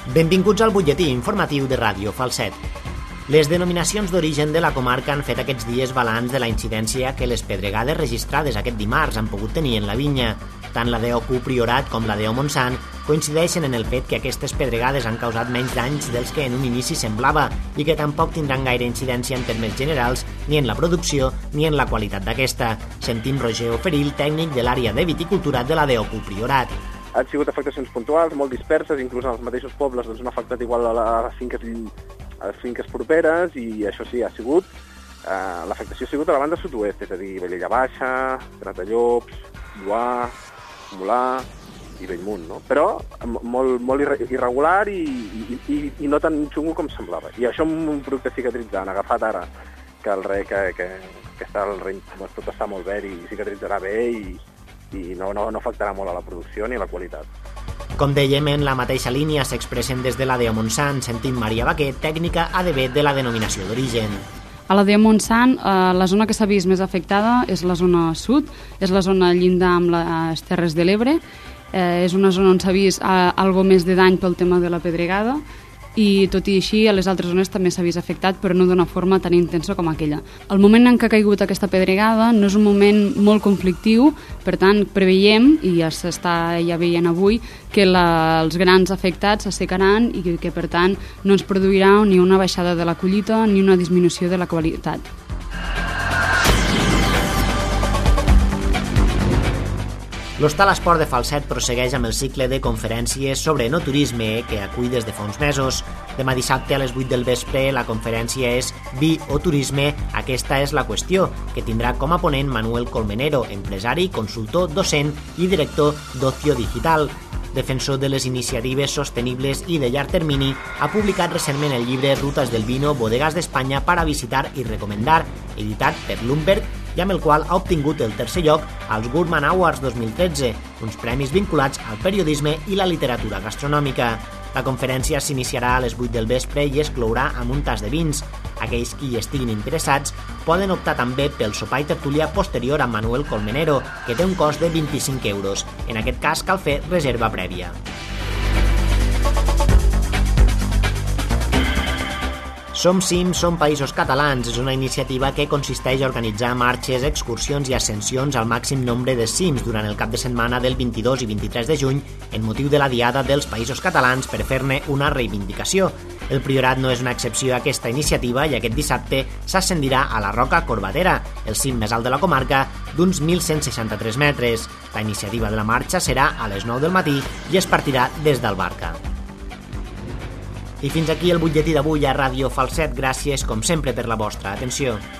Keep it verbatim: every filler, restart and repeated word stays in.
Benvinguts al butlletí informatiu de Ràdio Falset. Les denominacions d'origen de la comarca han fet aquests dies balanç de la incidència que les pedregades registrades aquest dimarts han pogut tenir en la vinya. Tant la D O Q Priorat com la D O Montsant coincideixen en el fet que aquestes pedregades han causat menys danys dels que en un inici semblava i que tampoc tindran gaire incidència en termes generals ni en la producció ni en la qualitat d'aquesta. Sentim Roger Oferil, tècnic de l'àrea de viticultura de la D O Q Priorat. Han sigut afectacions puntuals, molt disperses, inclús en els mateixos pobles doncs, han afectat igual a les finques, a les finques properes, i això sí, ha sigut eh, l'afectació ha sigut a la banda sud-oest, és a dir, Velella Baixa, Gratallops, Lloar, Molar i Bellmunt, no? Però molt, molt irregular i, i, i, i no tan xungo com semblava. I això amb un producte cicatritzant, agafat ara que el re, que, que, que està el re, tot està molt verd i cicatritzarà bé i i no, no, no afectarà molt a la producció ni a la qualitat. Com dèiem, en la mateixa línia s'expressen des de la D O Montsant, sentim Maria Baquer, tècnica A D B de la denominació d'origen. A la D O Montsant, eh, la zona que s'ha vist més afectada és la zona sud, és la zona llindar amb les Terres de l'Ebre, eh, és una zona on s'ha vist eh, algo més de dany pel tema de la pedregada, i tot i així a les altres zones també s'ha vist afectat, però no d'una forma tan intensa com aquella. El moment en què ha caigut aquesta pedregada no és un moment molt conflictiu, per tant preveiem, i ja s'està ja veient avui, que la, els grans afectats s'assecaran i que, que per tant no ens produirà ni una baixada de la collita ni una disminució de la qualitat. L'Hostal Esport de Falset prossegueix amb el cicle de conferències sobre enoturisme que acull des de fa uns mesos. Demà dissabte a les vuit del vespre la conferència és Vi o Turisme, aquesta és la qüestió, que tindrà com a ponent Manuel Colmenero, empresari, consultor, docent i director d'Ocio Digital. Defensor de les iniciatives sostenibles i de llarg termini, ha publicat recentment el llibre Rutas del Vino, Bodegas d'Espanya para visitar i recomendar, editat per Lumberg, i amb el qual ha obtingut el tercer lloc als Gourmand Awards dos mil tretze, uns premis vinculats al periodisme i la literatura gastronòmica. La conferència s'iniciarà a les vuit del vespre i es clourà amb un tas de vins. Aquells qui hi estiguin interessats poden optar també pel sopar i tertúlia posterior amb Manuel Colmenero, que té un cost de vint-i-cinc euros. En aquest cas cal fer reserva prèvia. Som Cim, som Països Catalans és una iniciativa que consisteix a organitzar marxes, excursions i ascensions al màxim nombre de cims durant el cap de setmana del vint-i-dos i vint-i-tres de juny en motiu de la Diada dels Països Catalans per fer-ne una reivindicació. El Priorat no és una excepció a aquesta iniciativa i aquest dissabte s'ascendirà a la Roca Corbatera, el cim més alt de la comarca, d'uns mil cent seixanta-tres metres. La iniciativa de la marxa serà a les nou del matí i es partirà des d'Albarca. I fins aquí el butlletí d'avui a Ràdio Falset. Gràcies, com sempre, per la vostra atenció.